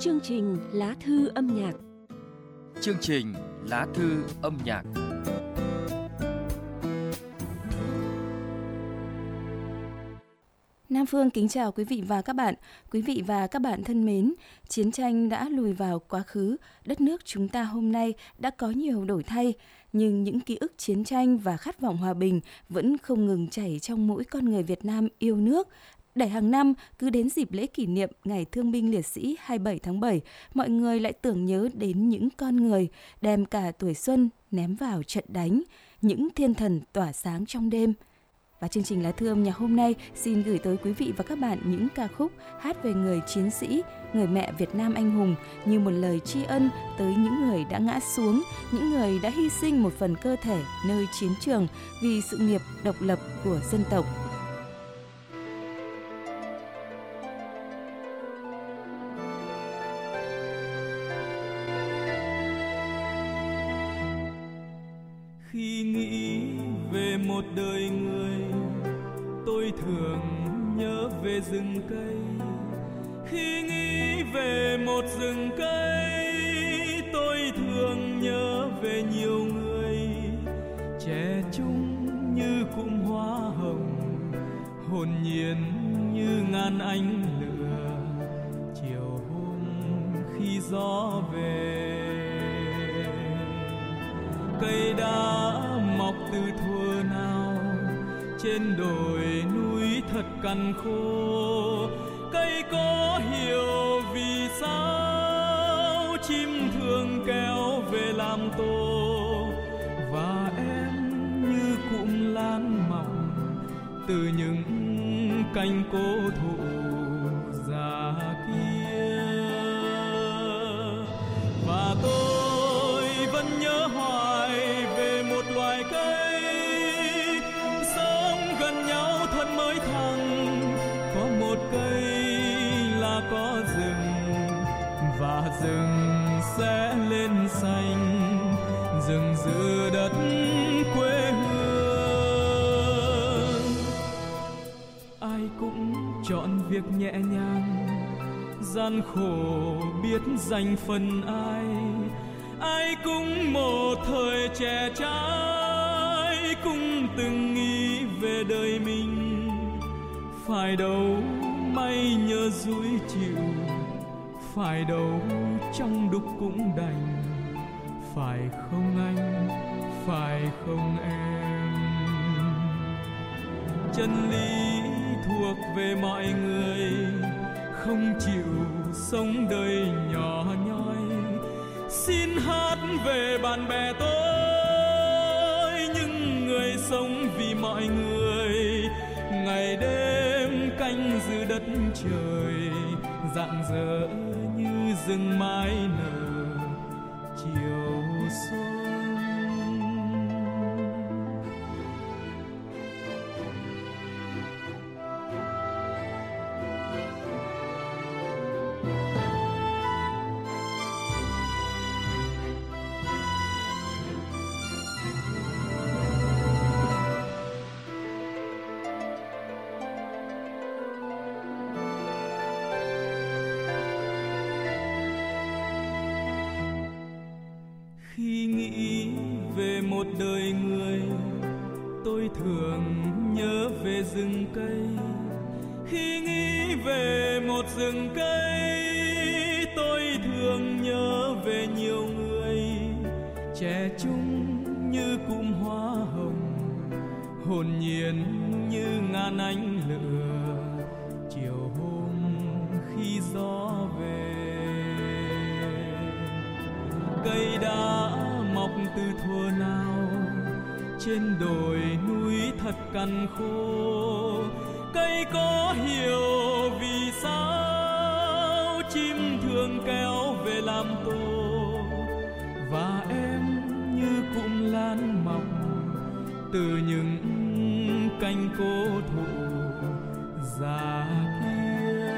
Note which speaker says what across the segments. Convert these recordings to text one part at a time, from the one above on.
Speaker 1: Chương trình Lá thư âm nhạc.
Speaker 2: Chương trình Lá thư âm nhạc.
Speaker 3: Nam Phương kính chào quý vị và các bạn. Quý vị và các bạn thân mến, chiến tranh đã lùi vào quá khứ, đất nước chúng ta hôm nay đã có nhiều đổi thay, nhưng những ký ức chiến tranh và khát vọng hòa bình vẫn không ngừng chảy trong mỗi con người Việt Nam yêu nước. Để hàng năm, cứ đến dịp lễ kỷ niệm Ngày Thương binh Liệt sĩ 27 tháng 7, mọi người lại tưởng nhớ đến những con người đem cả tuổi xuân ném vào trận đánh, những thiên thần tỏa sáng trong đêm. Và chương trình Lá thư âm nhạc hôm nay xin gửi tới quý vị và các bạn những ca khúc hát về người chiến sĩ, người mẹ Việt Nam anh hùng như một lời tri ân tới những người đã ngã xuống, những người đã hy sinh một phần cơ thể nơi chiến trường vì sự nghiệp độc lập của dân tộc.
Speaker 4: Khi nghĩ về một đời người, tôi thường nhớ về rừng cây. Khi nghĩ về một rừng cây, tôi thường nhớ về nhiều người. Trẻ trung như cụm hoa hồng, hồn nhiên như ngàn ánh lửa. Chiều hôm khi gió về, cây đã mọc từ thuở nào, trên đồi núi thật cằn khô. Cây có hiểu vì sao chim thường kéo về làm tổ, và em như cụm lan mỏng từ những cành cổ thụ già kia. Và tôi vẫn nhớ hoài về một loài cây sống gần nhau thân mới thẳng. Có một cây là có rừng, và rừng sẽ lên xanh, rừng giữa đất quê hương. Ai cũng chọn việc nhẹ nhàng, gian khổ biết dành phần ai. Ai cũng một thời trẻ trai, cũng từng nghĩ về đời mình. Phải đâu may nhờ dúi chịu, phải đâu trong đục cũng đành. Phải không anh, phải không em? Chân lý thuộc về mọi người, không chịu sống đời nhỏ nhoi. Xin hát về bạn bè tôi, những người sống vì mọi người. Ngày đêm canh giữ đất trời, rạng rỡ như rừng mái nở chiều xuân. Khi nghĩ về một đời người, tôi thường nhớ về rừng cây. Khi nghĩ về một rừng cây, tôi thường nhớ về nhiều người. Trẻ trung như cụm hoa hồng, hồn nhiên như ngàn ánh lửa. Chiều hôm khi gió về, cây đã mọc từ thuở nào, trên đồi núi thật cằn khô. Cây có hiểu vì sao chim thường kéo về làm tổ, và em như cụm lan mọc từ những cành cổ thụ già kia.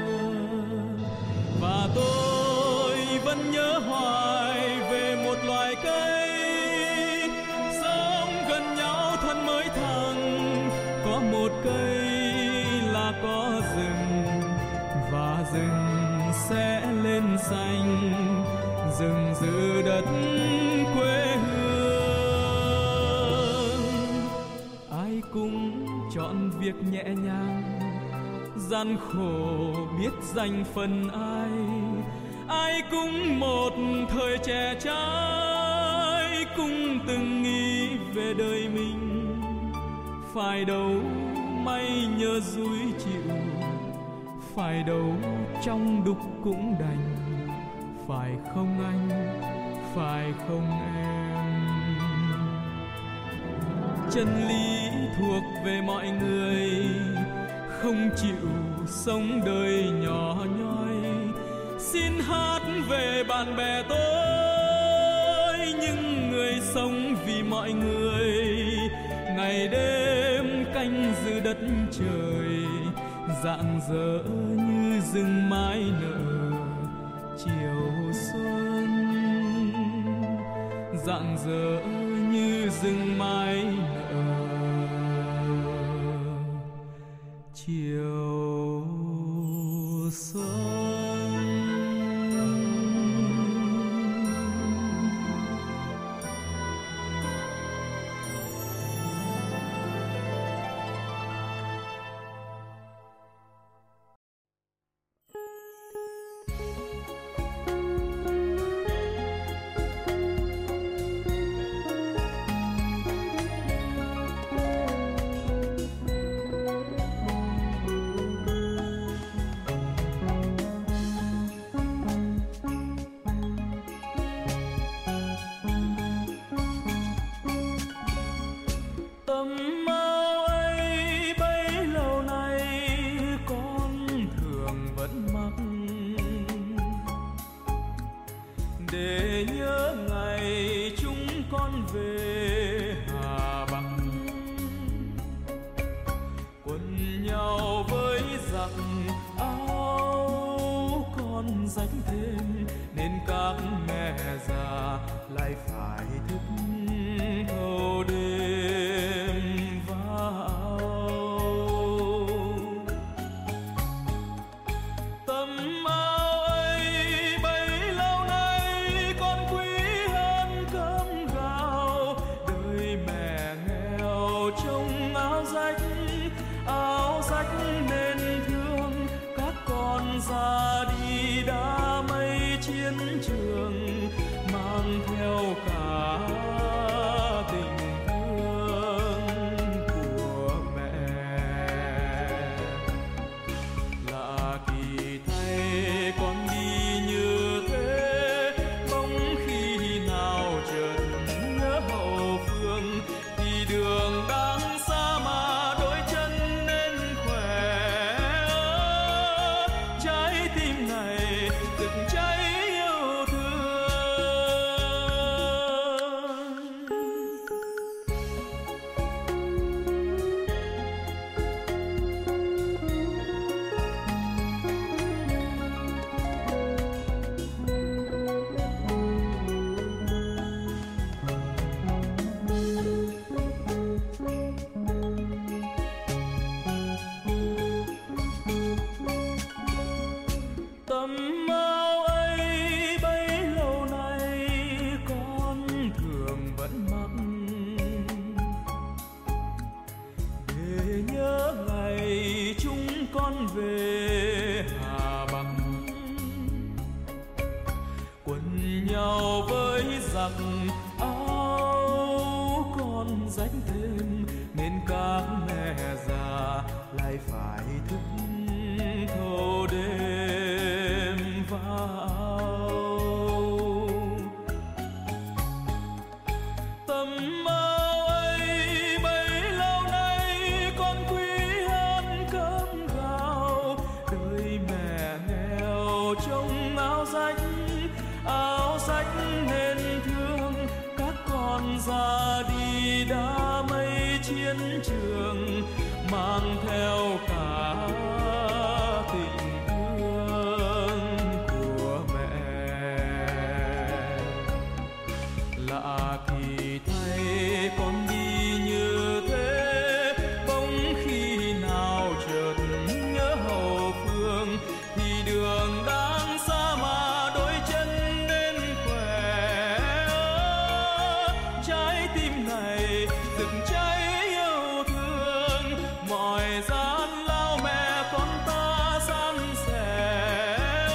Speaker 4: Và tôi vẫn nhớ hoài về một loài cây sống gần nhau thân mới thẳng. Có một cây là có rừng, và rừng sẽ lên xanh, rừng giữ đất quê hương. Ai cũng chọn việc nhẹ nhàng, gian khổ biết dành phần ai. Ai cũng một thời trẻ trai, cũng từng nghĩ về đời mình. Phải đâu may nhờ dúi chịu, phải đâu trong đục cũng đành. Phải không anh, phải không em? Chân lý thuộc về mọi người, không chịu sống đời nhỏ nhoi. Xin hát về bạn bè tôi, những người sống vì mọi người. Ngày đêm canh giữ đất trời, rạng rỡ như rừng mai nở chiều xuân. Rạng rỡ như rừng mai nở chiều xuân. Để nhớ ngày chúng con về Hà Bắc, quần nhau với giặc áo con rách thêm, nên các mẹ già lại phải thức thâu đêm vào. Tấm áo ấy bấy lâu nay con quý hơn cơm gạo, đời mẹ nghèo trông áo rách nên thương. Các con ra đi đã mây chiến trường, mang theo cả tình thương của mẹ. Lạ kỳ thay con đi như thế, bỗng khi nào chợt nhớ hậu phương. Thì đường đang xa mà đôi chân nên khỏe, trái tim này rực cháy yêu thương. Tấm áo ấy bấy lâu nay con thường vẫn mặc, để nhớ ngày chúng con về Hà Bắc. Quần nhau với giặc áo con rách thêm, nên các mẹ già lại phải thức thâu đêm vào. Tấm áo ấy bấy lâu nay con quý hơn cơm gạo, đời mẹ nghèo trông áo rách nên thương. Các con ra đi đã mây chiến trường, mang theo cả tình thương của mẹ. Lạ kỳ thay con đi như thế, bỗng khi nào chợt nhớ hậu phương. Thì đường đang hỏi gian lao mẹ con ta san sẻ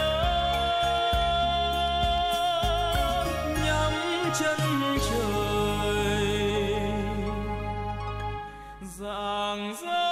Speaker 4: nhắm chân trời rạng rỡ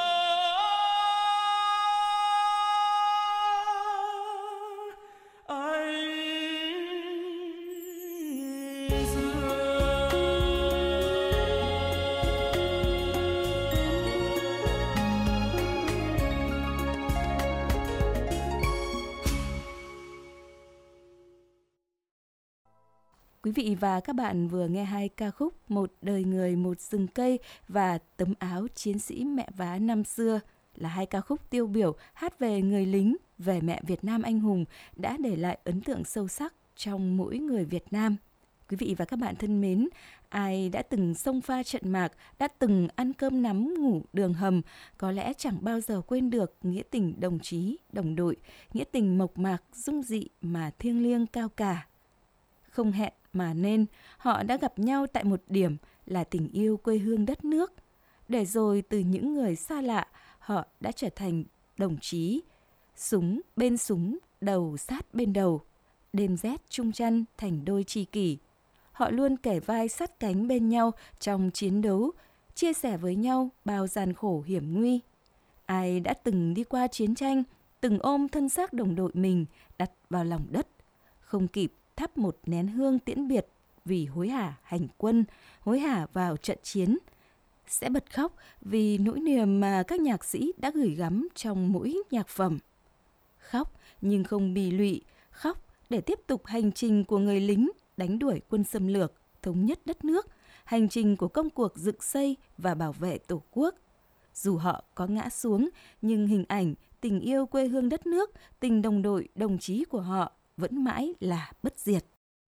Speaker 3: Quý vị và các bạn vừa nghe hai ca khúc Một đời người một rừng cây và Tấm áo chiến sĩ mẹ vá năm xưa, là hai ca khúc tiêu biểu hát về người lính, về mẹ Việt Nam anh hùng đã để lại ấn tượng sâu sắc trong mỗi người Việt Nam. Quý vị và các bạn thân mến, ai đã từng xông pha trận mạc, đã từng ăn cơm nắm ngủ đường hầm, có lẽ chẳng bao giờ quên được nghĩa tình đồng chí, đồng đội, nghĩa tình mộc mạc, dung dị mà thiêng liêng cao cả. Không hẹn mà nên, họ đã gặp nhau tại một điểm là tình yêu quê hương đất nước. Để rồi từ những người xa lạ, họ đã trở thành đồng chí. Súng, đầu sát bên đầu. Đêm rét chung chăn thành đôi tri kỷ. Họ luôn kể vai sát cánh bên nhau trong chiến đấu, chia sẻ với nhau bao gian khổ hiểm nguy. Ai đã từng đi qua chiến tranh, từng ôm thân xác đồng đội mình đặt vào lòng đất, không kịp thắp một nén hương tiễn biệt vì hối hả hành quân, hối hả vào trận chiến, sẽ bật khóc vì nỗi niềm mà các nhạc sĩ đã gửi gắm trong mỗi nhạc phẩm. Khóc nhưng không bì lụy, khóc để tiếp tục hành trình của người lính đánh đuổi quân xâm lược, thống nhất đất nước, hành trình của công cuộc dựng xây và bảo vệ Tổ quốc. Dù họ có ngã xuống, nhưng hình ảnh, tình yêu quê hương đất nước, tình đồng đội, đồng chí của họ vẫn mãi là bất diệt.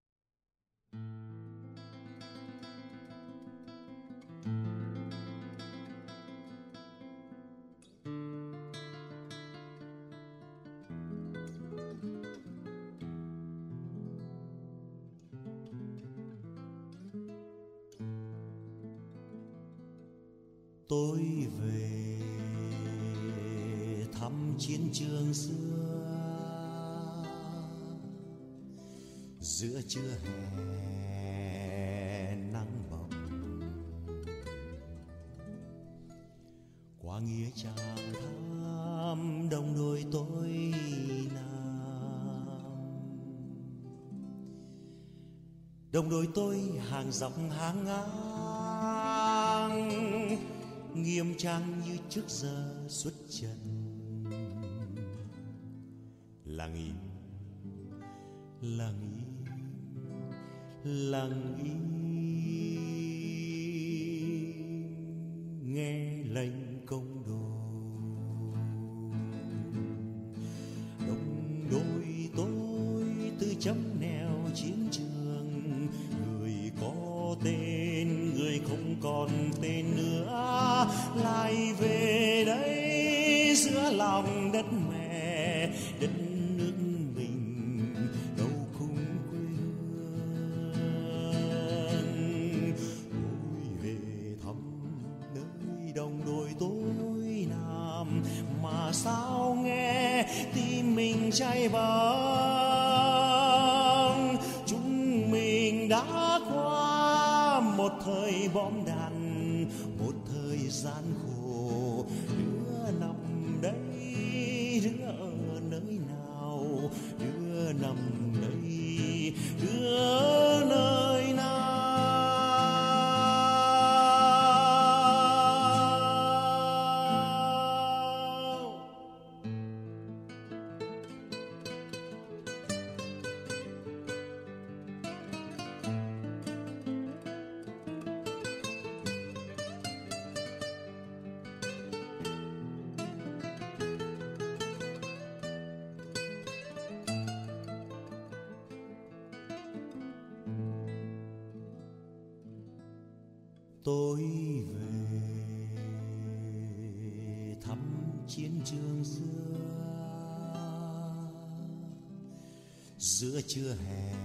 Speaker 5: Tôi về thăm chiến trường xưa, giữa trưa hè nắng bỏng, qua nghĩa trang thăm đồng đội tôi nam. Đồng đội tôi hàng dọc hàng ngang, nghiêm trang như trước giờ xuất trận. Lặng im, lặng im, lặng im, nghe lệnh công đội. Đồng đội tôi từ chấm nẻo chiến trường, người có tên, người không còn tên nữa, lại về đây giữa lòng đất mẹ, đất nước mình đâu không quê hương. Tôi về thăm nơi đồng đội tôi nằm, mà sao nghe tim mình cháy bỏng. Chúng mình đã qua một thời bom đạn, một thời gian khổ. Đứa nằm đây, đứa ở nơi nào, đứa nằm đây, đứa nơi nào. Tôi về thăm chiến trường xưa, giữa trưa hè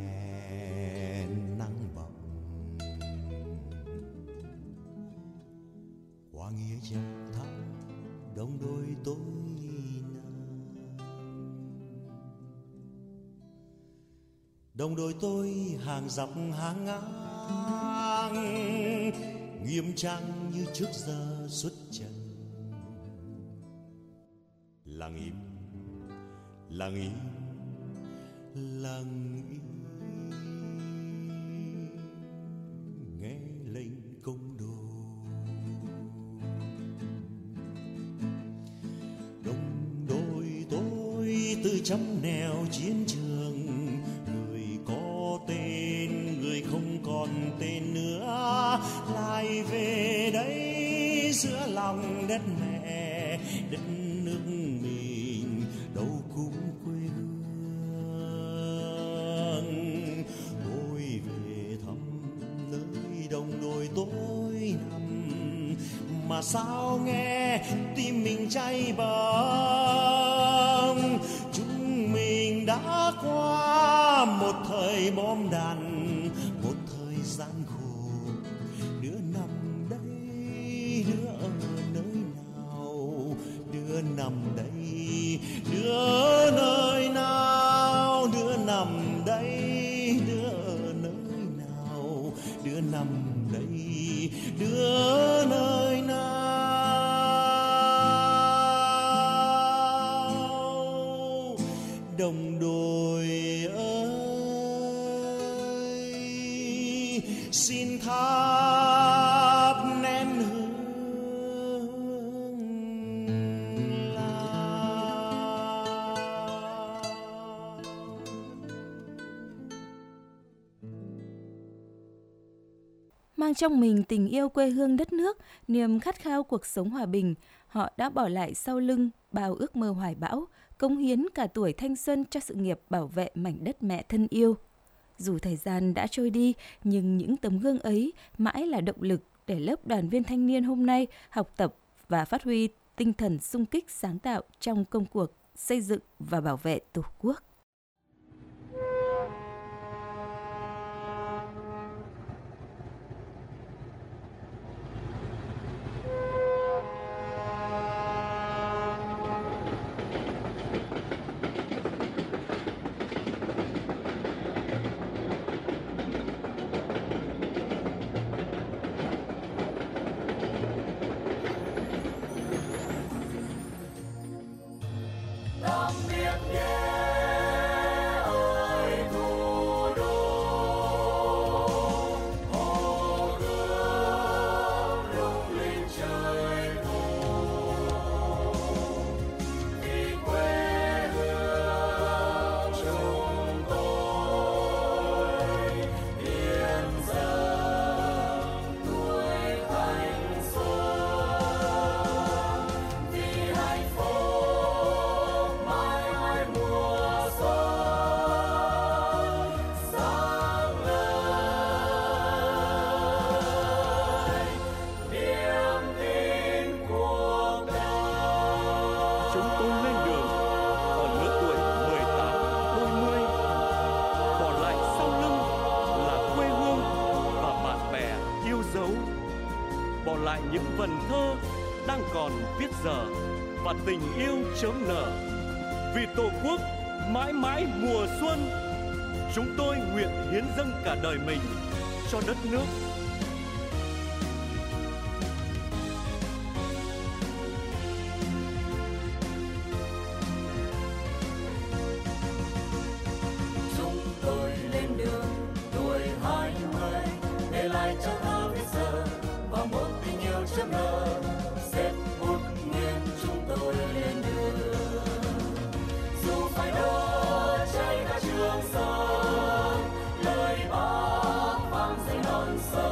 Speaker 5: nắng bỏng, qua nghĩa trang thăm đồng đội tôi nào. Đồng đội tôi hàng dọc hàng ngang, nghiêm trang như trước giờ xuất trận. Lặng im, lặng im, lặng im, nghe lệnh công đồ. Đồng đội tôi từ trăm nẻo chiến trường, người có tên, người không còn tên nữa, lại về đây giữa lòng đất mẹ, đất nước mình đâu cũng quê hương. Tôi về thăm nơi đồng đội tôi nằm, mà sao nghe tim mình cháy bỏng. Chúng mình đã qua một thời bom đạn, một thời gian khổ. Đứa nằm đây, đứa ở nơi nào, đứa nằm đây, đứa nơi nào, đứa nằm đây, đứa ở nơi nào, đứa nằm đây, đứa nơi nào. Đồng đội ơi, xin thắp nén hương lao.
Speaker 3: Mang trong mình tình yêu quê hương đất nước, niềm khát khao cuộc sống hòa bình, họ đã bỏ lại sau lưng bao ước mơ hoài bão, cống hiến cả tuổi thanh xuân cho sự nghiệp bảo vệ mảnh đất mẹ thân yêu. Dù thời gian đã trôi đi, nhưng những tấm gương ấy mãi là động lực để lớp đoàn viên thanh niên hôm nay học tập và phát huy tinh thần xung kích sáng tạo trong công cuộc xây dựng và bảo vệ Tổ quốc.
Speaker 6: Bỏ lại những vần thơ đang còn viết giờ và tình yêu chớm nở. Vì Tổ quốc mãi mãi mùa xuân, chúng tôi nguyện hiến dâng cả đời mình cho đất nước.
Speaker 7: Chúng tôi lên đường tuổi 20, để lại cho thơ viết giờ và một tình yêu chớm nở. Xếp bút nghiêng chúng tôi lên đường, dù phải đổ cháy cả trường sơn, lời bác vang dậy non sông.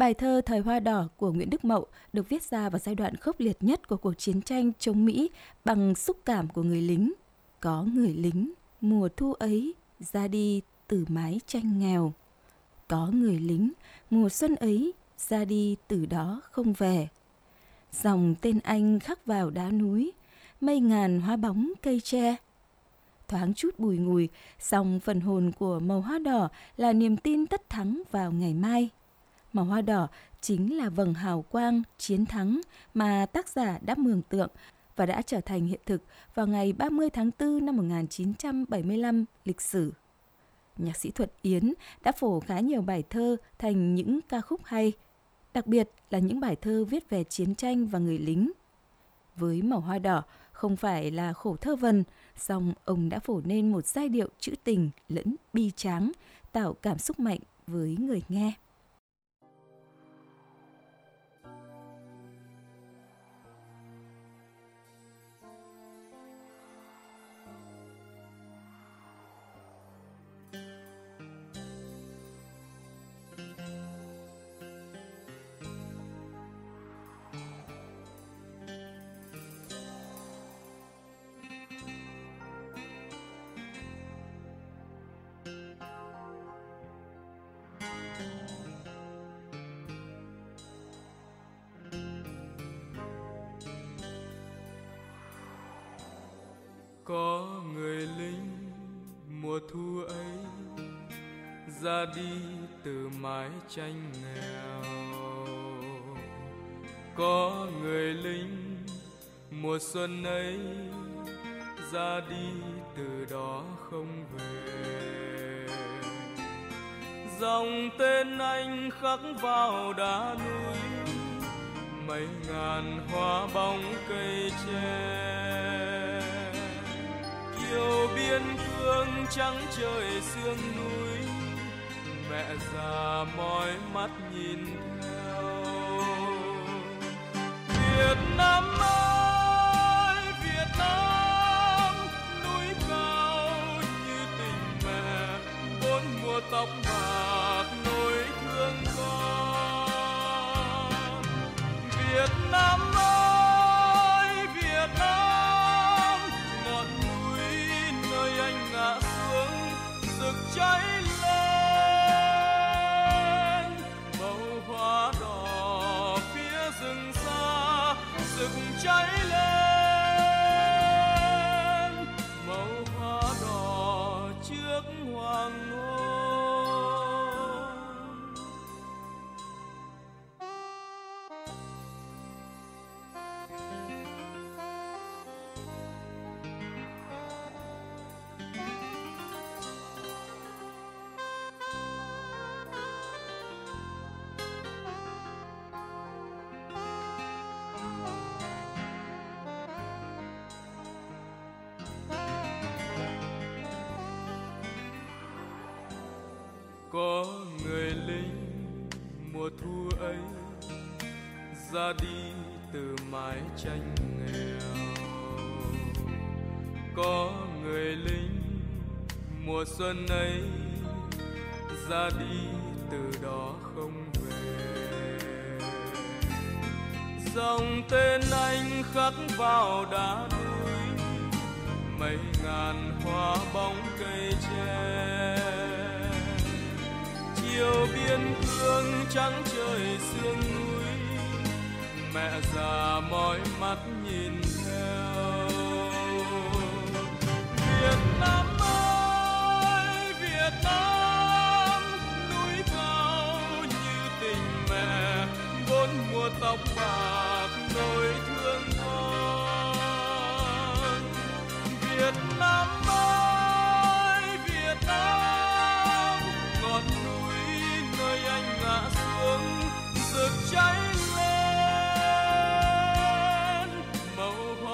Speaker 3: Bài thơ Thời Hoa Đỏ của Nguyễn Đức Mậu được viết ra vào giai đoạn khốc liệt nhất của cuộc chiến tranh chống Mỹ bằng xúc cảm của người lính. Có người lính, mùa thu ấy, ra đi từ mái tranh nghèo. Có người lính, mùa xuân ấy, ra đi từ đó không về. Dòng tên anh khắc vào đá núi, mây ngàn hóa bóng cây tre. Thoáng chút bùi ngùi, song phần hồn của màu hoa đỏ là niềm tin tất thắng vào ngày mai. Màu hoa đỏ chính là vầng hào quang chiến thắng mà tác giả đã mường tượng và đã trở thành hiện thực vào ngày 30 tháng 4 năm 1975 lịch sử. Nhạc sĩ Thuận Yến đã phổ khá nhiều bài thơ thành những ca khúc hay, đặc biệt là những bài thơ viết về chiến tranh và người lính. Với Màu Hoa Đỏ không phải là khổ thơ vần, song ông đã phổ nên một giai điệu trữ tình lẫn bi tráng, tạo cảm xúc mạnh với người nghe.
Speaker 4: Có người lính mùa thu ấy ra đi từ mái tranh nghèo. Có người lính mùa xuân ấy ra đi từ đó không về. Dòng tên anh khắc vào đá núi, mấy ngàn hoa bóng cây tre. Kiều biên cương trắng trời sương núi, mẹ già mỏi mắt nhìn theo. Việt Nam ơi Việt Nam, núi cao như tình mẹ, bốn mùa tóc bạc nỗi thương con. Việt Nam ơi Việt Nam, ngọn núi nơi anh ngã xuống rực cháy lên. Màu hoa đỏ phía rừng xa rực cháy lên. Màu hoa đỏ trước hoàng hôn. Có người lính mùa thu ấy ra đi từ mái tranh nghèo. Có người lính mùa xuân ấy ra đi từ đó không về. Dòng tên anh khắc vào đá núi, mấy ngàn hoa bóng cây tre. Chiều biên cương trắng trời sương núi, mẹ già mỏi mắt nhìn theo. Việt Nam ơi Việt Nam, núi cao như tình mẹ, bốn mùa tóc bạc nỗi thương con. Việt Nam ơi Việt Nam, ngọn núi nơi anh ngã xuống rực cháy lên. Màu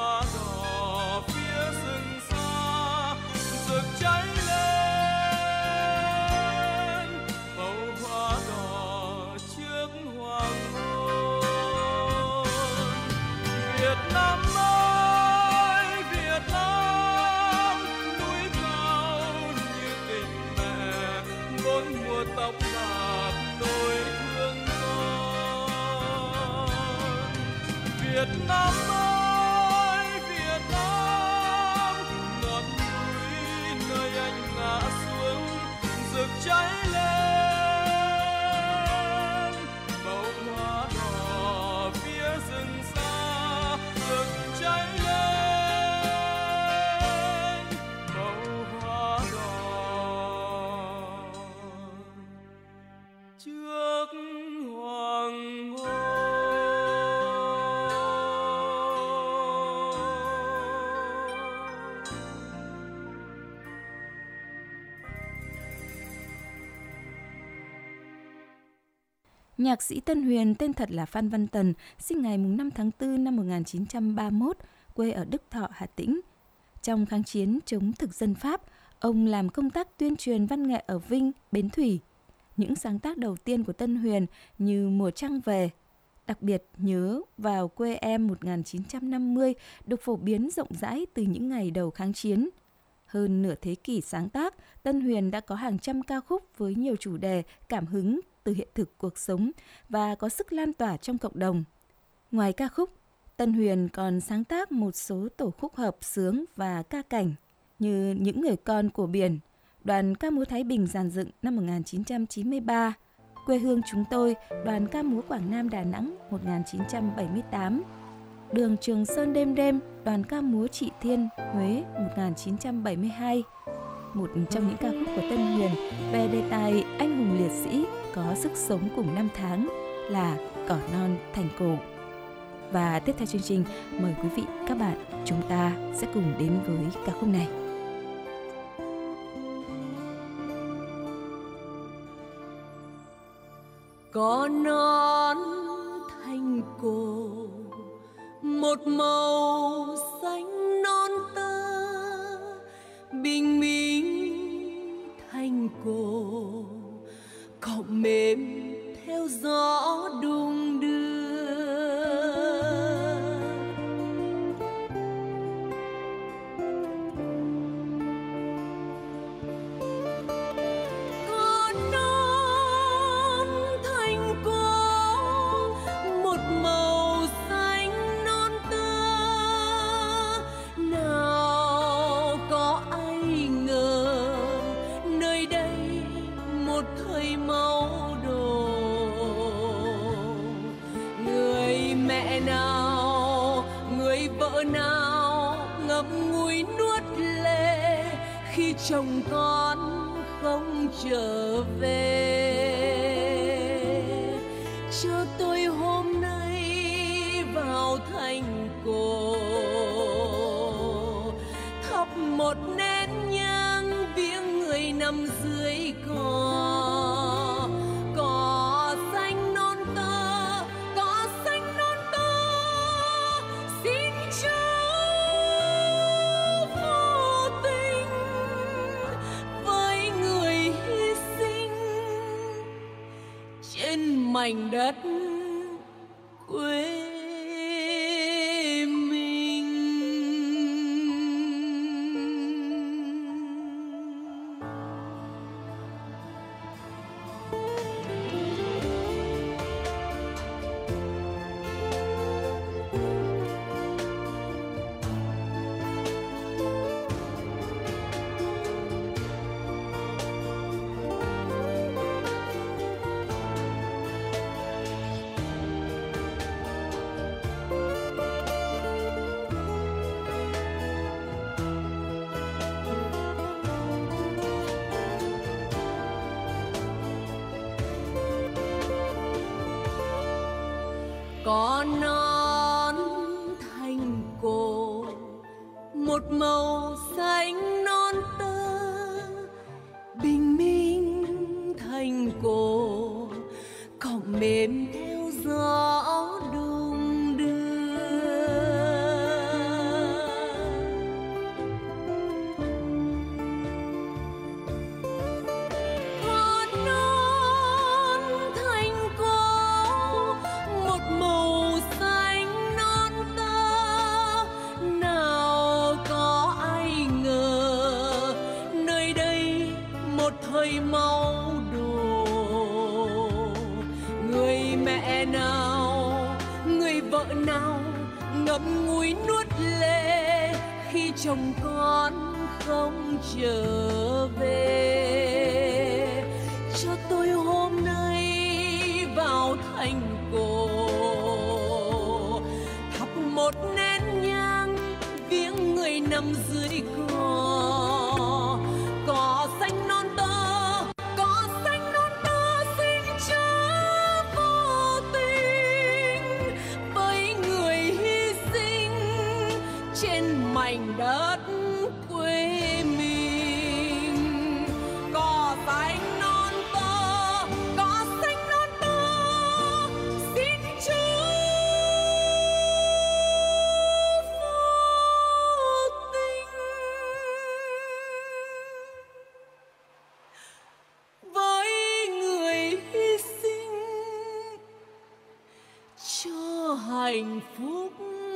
Speaker 4: Việt Nam ơi, Việt Nam, ngọn núi nơi anh ngã xuống rực cháy lên, màu hoa đỏ phía rừng xa rực cháy lên, màu hoa đỏ trước hoàng hôn.
Speaker 3: Nhạc sĩ Tân Huyền tên thật là Phan Văn Tần, sinh ngày 5 tháng 4 năm 1931, quê ở Đức Thọ, Hà Tĩnh. Trong kháng chiến chống thực dân Pháp, ông làm công tác tuyên truyền văn nghệ ở Vinh, Bến Thủy. Những sáng tác đầu tiên của Tân Huyền như Mùa Trăng Về, đặc biệt Nhớ Vào Quê Em 1950 được phổ biến rộng rãi từ những ngày đầu kháng chiến. Hơn nửa thế kỷ sáng tác, Tân Huyền đã có hàng trăm ca khúc với nhiều chủ đề cảm hứng từ hiện thực cuộc sống và có sức lan tỏa trong cộng đồng. Ngoài ca khúc, Tân Huyền còn sáng tác một số tổ khúc hợp xướng và ca cảnh như Những Người Con của Biển, Đoàn ca múa Thái Bình dàn dựng năm 1993, Quê Hương Chúng Tôi, Đoàn ca múa Quảng Nam Đà Nẵng 1978, Đường Trường Sơn Đêm Đêm, Đoàn ca múa Trị Thiên Huế 1972. Một trong những ca khúc của Tân Huyền về đề tài anh hùng liệt sĩ có sức sống cùng năm tháng là Cỏ Non Thành Cổ. Và tiếp theo chương trình, mời quý vị các bạn chúng ta sẽ cùng đến với ca khúc này.
Speaker 1: Cỏ non thành cổ, một màu xanh non tơ, bình minh thành cổ, cỏ mềm theo gió đung đưa. Cỏ non thành cổ, một màu xanh non tơ, nào có ai ngờ nơi đây một thời máu đổ. Người mẹ nào, người vợ nào ngậm ngùi nuốt lệ khi chồng con không trở về. Cho tôi hôm nay vào thành cổ, thắp một nén nhang viếng người nằm dưới cỏ. Cỏ xanh non tơ, cỏ xanh non tơ, xin cháu vô tình với người hy sinh trên mảnh đất quê mình. Cỏ non thành cổ, một màu xanh non tơ, bình minh thành cổ, cỏ mềm theo gió đung đưa. Cỏ non thành cổ, một màu xanh non tơ, nào có ai ngờ nơi đây một thời máu đổ. Người mẹ ngậm ngùi nuốt lệ khi chồng con không trở về. Cho tôi hôm nay vào thành cổ thắp một nén nhang viếng người nằm dưới cỏ xanh non tơ, cỏ xanh non tơ xin chớ vô tình với người hy sinh trên mảnh đất quê mình. Cỏ xanh non tơ, cỏ xanh non tơ xin chớ vô tình với người hy sinh cho hạnh phúc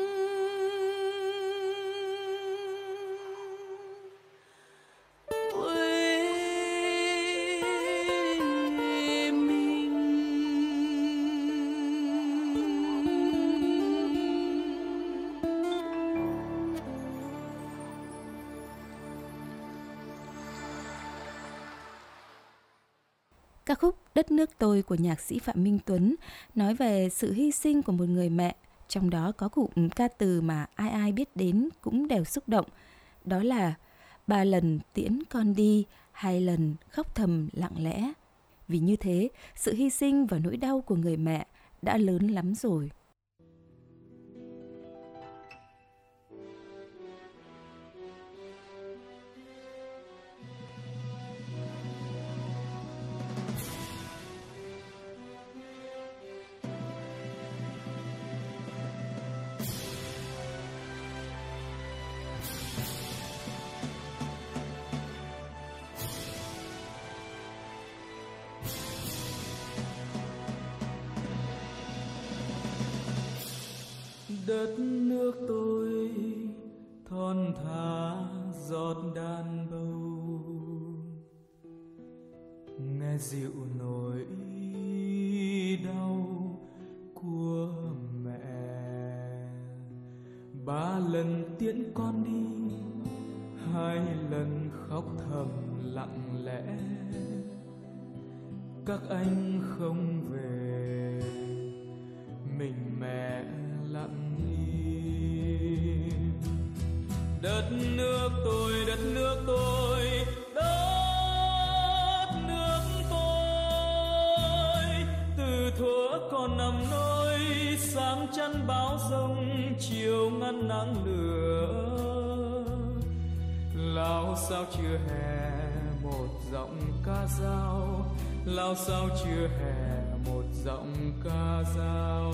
Speaker 3: Ca khúc Đất nước tôi của nhạc sĩ Phạm Minh Tuấn nói về sự hy sinh của một người mẹ, trong đó có cụm ca từ mà ai ai biết đến cũng đều xúc động. Đó là 3 lần tiễn con đi, 2 lần khóc thầm lặng lẽ. Vì như thế, sự hy sinh và nỗi đau của người mẹ đã lớn lắm rồi.
Speaker 4: Đất nước tôi thon thả giọt đàn bầu, nghe dịu nỗi đau của mẹ. 3 lần tiễn con đi, 2 lần khóc thầm lặng lẽ. Các anh không về, mình mẹ lặng im. Đất nước tôi, đất nước tôi, đất nước tôi. Từ thuở còn nằm nôi, sáng chắn báo rông, chiều ngăn nắng lửa. Lao sao chưa hè một giọng ca dao, lao sao chưa hè một giọng ca dao.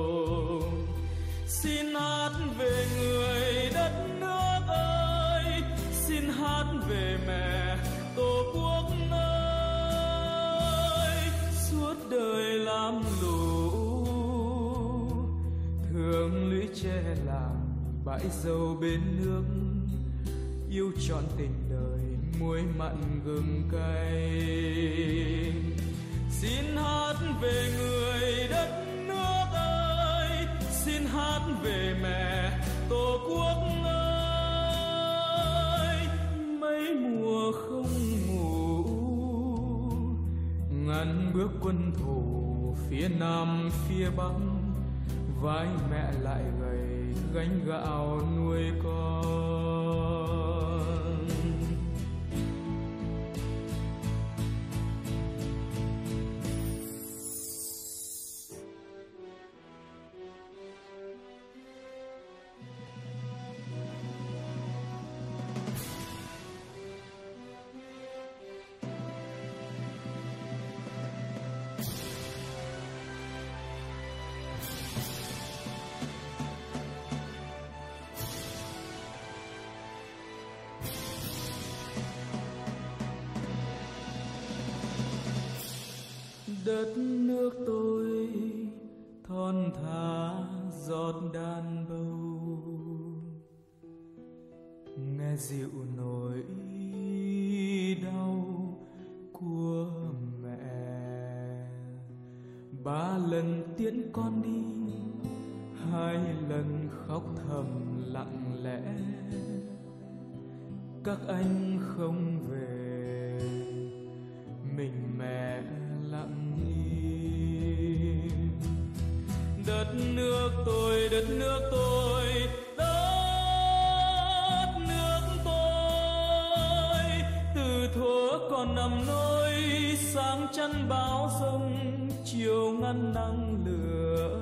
Speaker 4: Xin hát về người đất nước ơi, xin hát về mẹ tổ quốc ơi. Suốt đời lam lũ, thương lũy tre làng bãi dâu bên nước. Yêu trọn tình đời muối mặn gừng cay. Xin hát về người đất nước ơi, xin hát về mẹ tổ quốc ơi. Mấy mùa không ngủ, ngàn bước quân thù phía nam phía bắc. Vai mẹ lại gầy gánh gạo nuôi con. Đất nước tôi thon thả giọt đàn bầu, nghe dịu nỗi đau của mẹ. 3 lần tiễn con đi, 2 lần khóc thầm lặng lẽ, các anh không về, mình mẹ lặng im. Đất nước tôi, đất nước tôi, đất nước tôi, từ thuở còn nằm nôi, sáng chắn bão giông, chiều ngăn nắng lửa.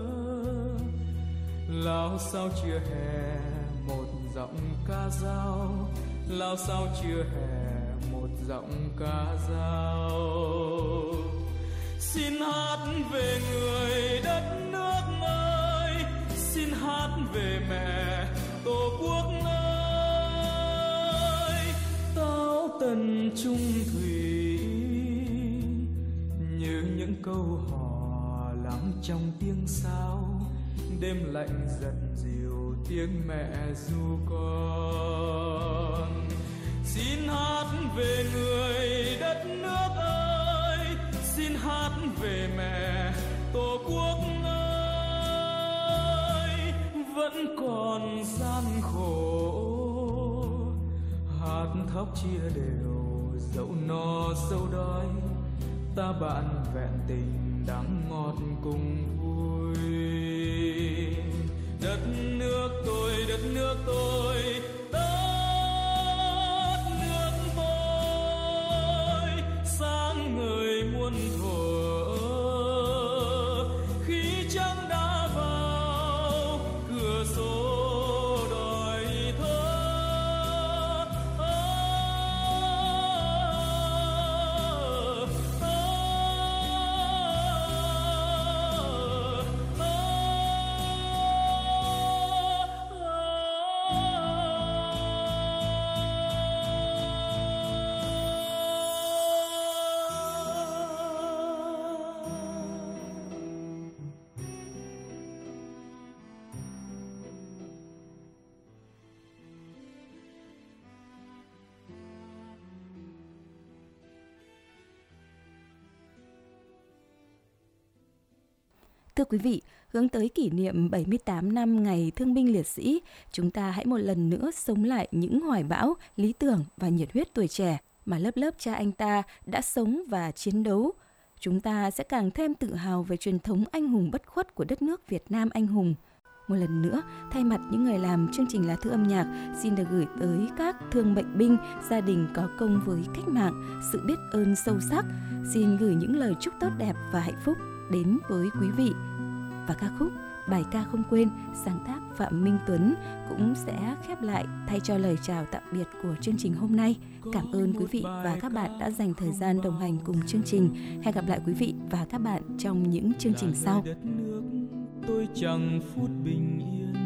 Speaker 4: Lao sao chưa hè một giọng ca dao, lao sao chưa hè một giọng ca dao. Xin hát về người đất nước ơi, xin hát về mẹ tổ quốc ơi. Táo tần trung thủy như những câu hò lắng trong tiếng sao, đêm lạnh dần dịu tiếng mẹ ru con. Xin hát về người đất nước ơi, xin hát về mẹ tổ quốc ơi. Vẫn còn gian khổ, hạt thóc chia đều, dẫu no dẫu đói, ta bạn vẹn tình đắng ngọt cùng vui. Đất nước tôi, đất nước tôi, đất nước tôi, sáng ngời muôn thuở. Khi trăng đã vào cửa sổ đòi thơ,
Speaker 3: Thưa quý vị, hướng tới kỷ niệm 78 năm Ngày Thương binh Liệt sĩ, chúng ta hãy một lần nữa sống lại những hoài bão, lý tưởng và nhiệt huyết tuổi trẻ mà lớp lớp cha anh ta đã sống và chiến đấu. Chúng ta sẽ càng thêm tự hào về truyền thống anh hùng bất khuất của đất nước Việt Nam anh hùng. Một lần nữa, thay mặt những người làm chương trình Lá Thư Âm Nhạc, xin được gửi tới các thương bệnh binh, gia đình có công với cách mạng, sự biết ơn sâu sắc. Xin gửi những lời chúc tốt đẹp và hạnh phúc đến với quý vị. Và ca khúc Bài ca không quên, sáng tác Phạm Minh Tuấn cũng sẽ khép lại thay cho lời chào tạm biệt của chương trình hôm nay. Cảm ơn quý vị và các bạn đã dành thời gian đồng hành cùng chương trình. Hẹn gặp lại quý vị và các bạn trong những chương trình sau.
Speaker 4: Đất nước tôi chẳng phút bình yên,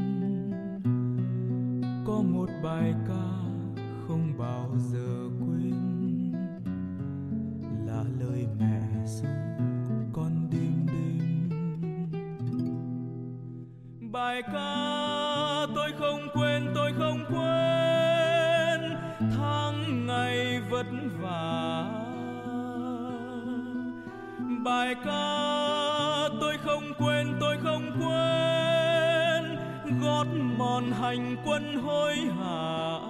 Speaker 4: có một bài ca không bao giờ quên, là lời mẹ ru con đêm đêm. Bài ca tôi không quên, tôi không quên tháng ngày vất vả. Bài ca tôi không quên, tôi không quên gót mòn hành quân hối hả.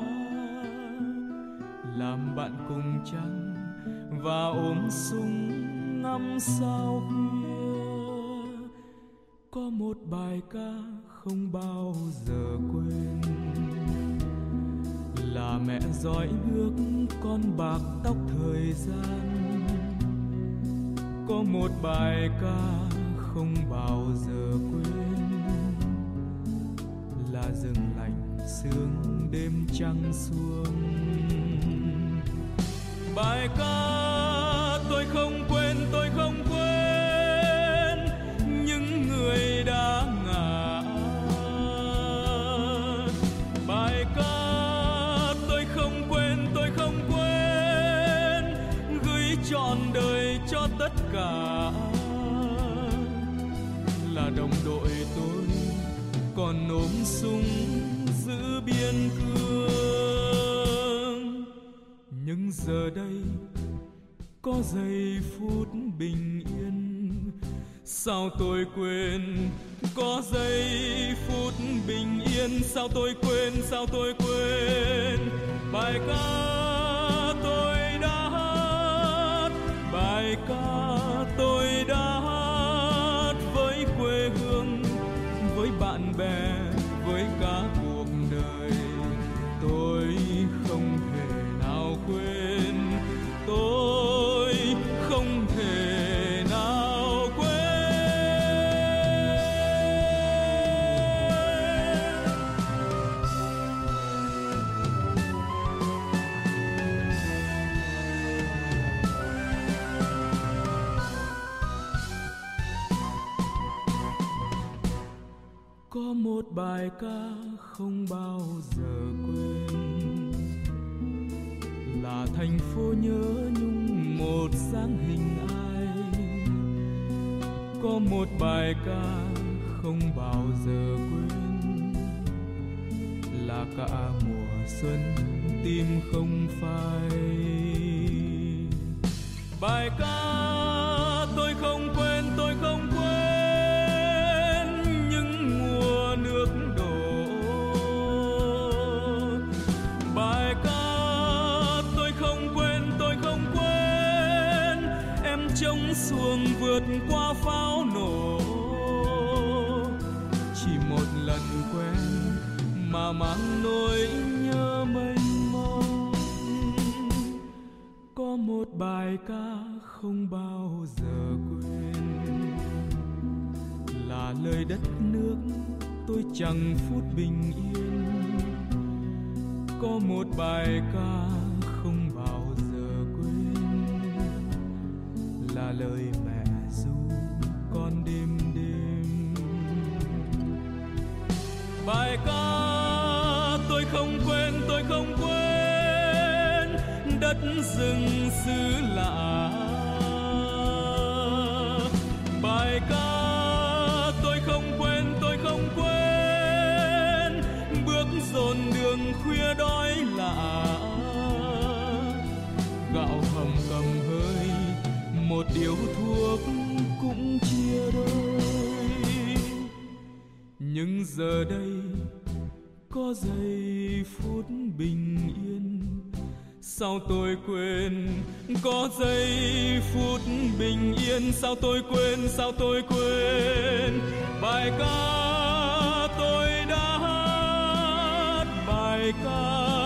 Speaker 4: Làm bạn cùng trăng và ôm súng ngắm sao khuya, có một bài ca không bao giờ quên, là mẹ dõi bước con bạc tóc thời gian. Có một bài ca không bao giờ quên, là rừng lạnh sương đêm trăng xuống. Bài ca tôi không quên, tôi không quên những người đã ngã. Bài ca tôi không quên, tôi không quên gửi trọn đời cho tất cả, là đồng đội tôi còn ôm súng giữ biên cương. Nhưng giờ đây có giây phút bình yên, Sao tôi quên có giây phút bình yên, sao tôi quên, sao tôi quên bài ca tôi đã hát, bài ca tôi đã hát với quê hương, với bạn bè, với cả cuộc đời. Tôi không thể nào quên, tôi không thể nào quên. Có một bài ca không bao giờ quên, là thành phố nhớ nhung một dáng hình ai. Có một bài ca không bao giờ quên, là cả mùa xuân tim không phai. Bài ca tôi không quên, tôi không quên những mùa nước đổ. Bài ca tôi không quên, tôi không quên em trông xuồng vượt qua pháo nổ. Chỉ một lần quen mà mang nỗi nhớ mênh mông. Có một bài ca không bao giờ quên, là lời đất nước tôi chẳng phút bình yên. Có một bài ca không bao giờ quên, là lời mẹ ru con đêm đêm. Bài ca tôi không quên, tôi không quên đất rừng xứ lạ. Bài ca tôi không quên, tôi không quên bước dồn đường khuya đói lạ. Gạo hầm cầm hơi một điếu thuốc cũng chia đôi. Nhưng giờ đây có giây phút bình yên, sao tôi quên có giây phút bình yên. Sao tôi quên, sao tôi quên bài ca tôi đã hát, bài ca